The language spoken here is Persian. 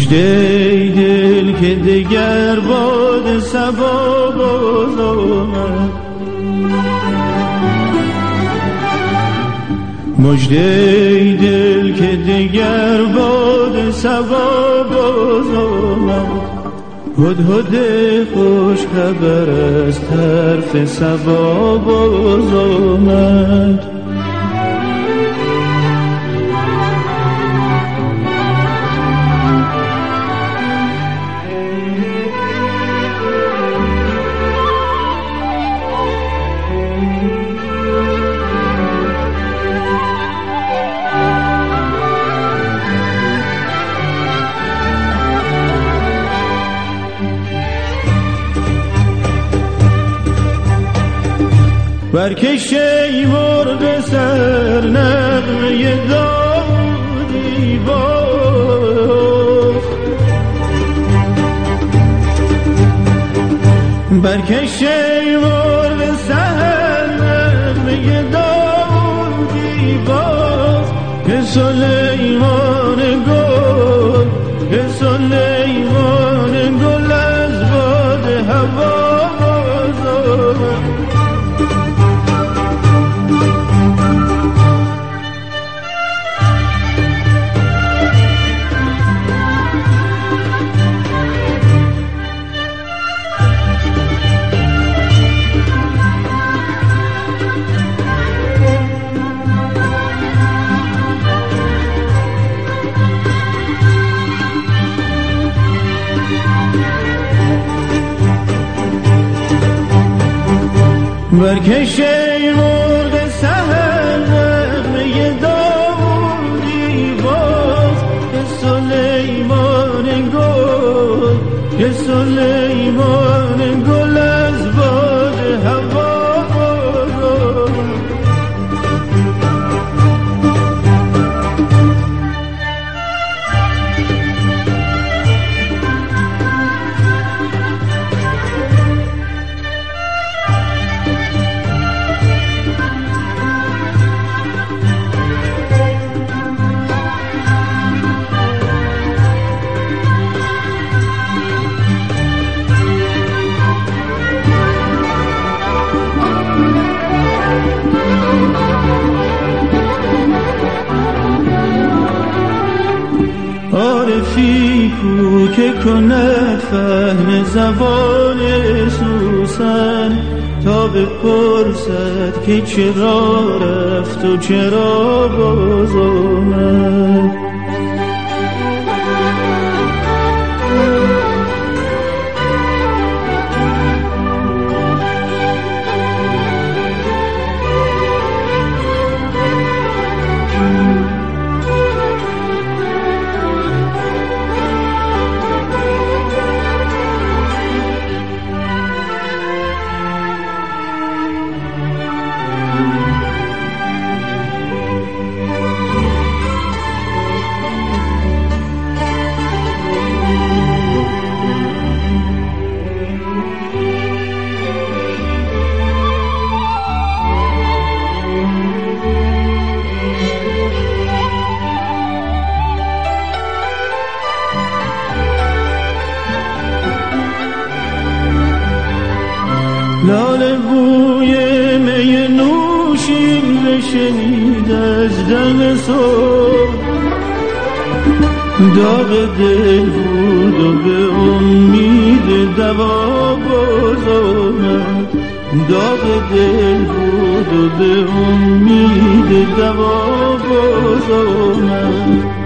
مژده دل که دیگر باد صبا باز آمد، مژده دل که دیگر باد صبا باز آمد. هدهد خوش خبر از طرف صبا باز آمد. برکش ای مرغ سر نغمه داودی باز، برکش ای مرغ سر نغمه داودی باز، که سلیمان گل، که سلیمان گل از باد هوا باز آمد. برکش ای مرغ سحر نغمه داودی باز، که سلیمان گل، که سلیمان گل از باد هوا باز آمد. عارفی کو که کند فهم زبان سوسن، تا بپرسد که چرا رفت و چرا باز آمد. لاله بوی می نوشین بشنید از دم صبح، داغ دل بود و به امید دوا باز آمد، داغ دل بود و به امید دوا باز آمد.